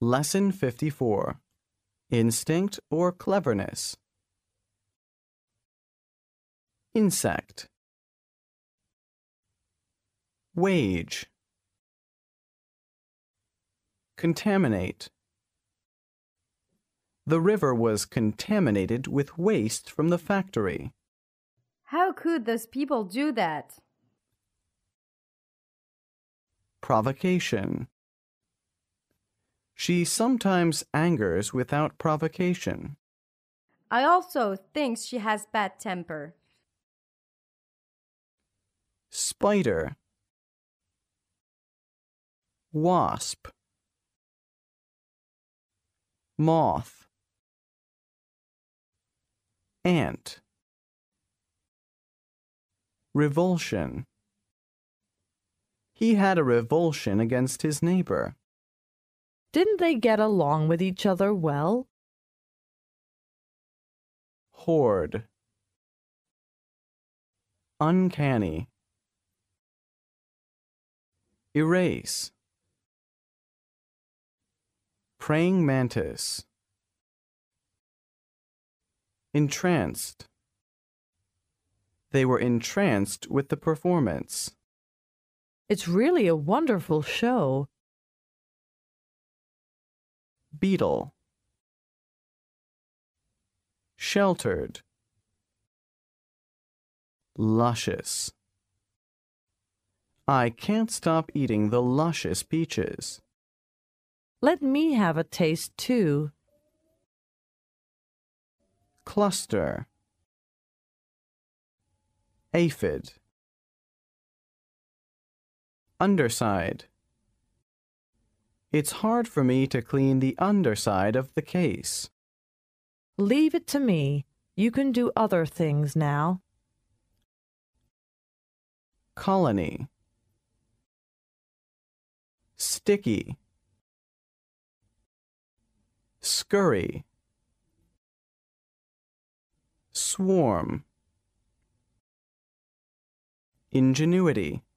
Lesson 54. Instinct or cleverness? Insect. Wage. Contaminate. The river was contaminated with waste from the factory. How could those people do that? Provocation. She sometimes angers without provocation. I also think she has bad temper. Spider. Wasp. Moth. Ant. Revulsion. He had a revulsion against his neighbor. Didn't they get along with each other well? Horde. Uncanny. Erase. Praying mantis. Entranced. They were entranced with the performance. It's really a wonderful show. Beetle. Sheltered. Luscious. I can't stop eating the luscious peaches. Let me have a taste too. Cluster. Aphid. Underside. It's hard for me to clean the underside of the case. Leave it to me. You can do other things now. Colony. Sticky. Scurry. Swarm. Ingenuity.